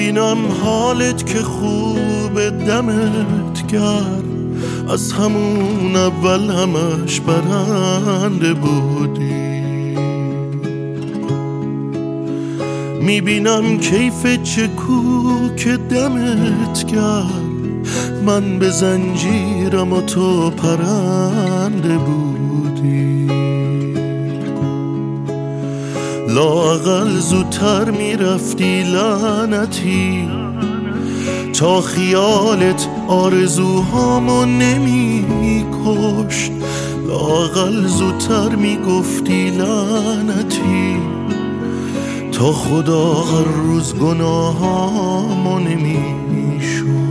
میبینم حالت که خوب دمت گرم، از همون اول همش برنده بودی. میبینم کیف چکو که دمت گرم، من به زنجیرم و تو پرنده بودی. لااقل زودتر میرفتی لعنتی، تا خیالت آرزوهامو نمی کشت. لااقل زودتر میگفتی لعنتی، تا خدا هر روز گناهامو نمی شست.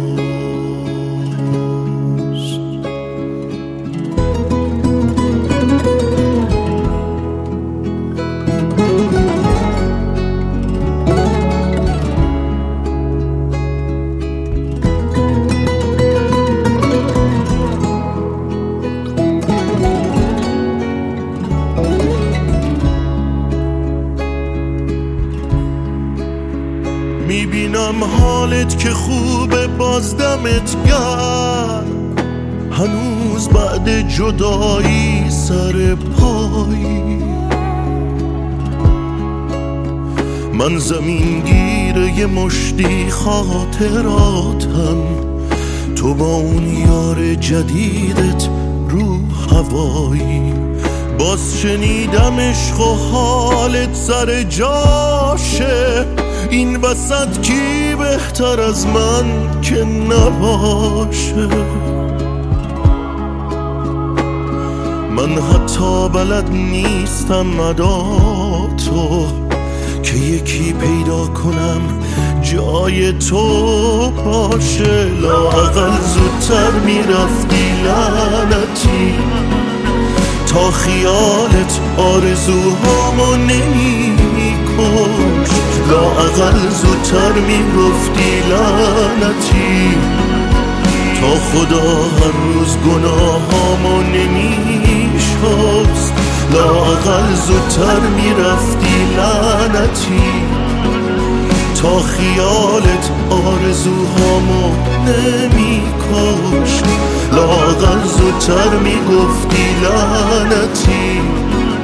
میبینم حالت که خوبه باز دمت گرم، هنوز بعد جدایی سر پایی. من زمین گیره یه مشتی خاطراتم، تو با اون یار جدیدت رو هوایی. باز شنیدم عشق و حالت سر جاشه، این وسط کی بهتر از من که نباشه. من حتی بلد نیستم عداتو، که یکی پیدا کنم جای تو باشه. لااقل زودتر میرفتی لعنتی، تا خیالت آرزوهامو نمی کشت. لااقل زودتر میگفتی لعنتی، تا خدا هر روز گناهامو نمی شست. لااقل زودتر میرفتی لعنتی، تا خیالت آرزوهامو نمی کشت. لااقل زودتر میگفتی لعنتی،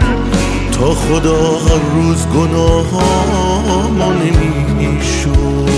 تا خدا هر روز گناهامو نمی شست.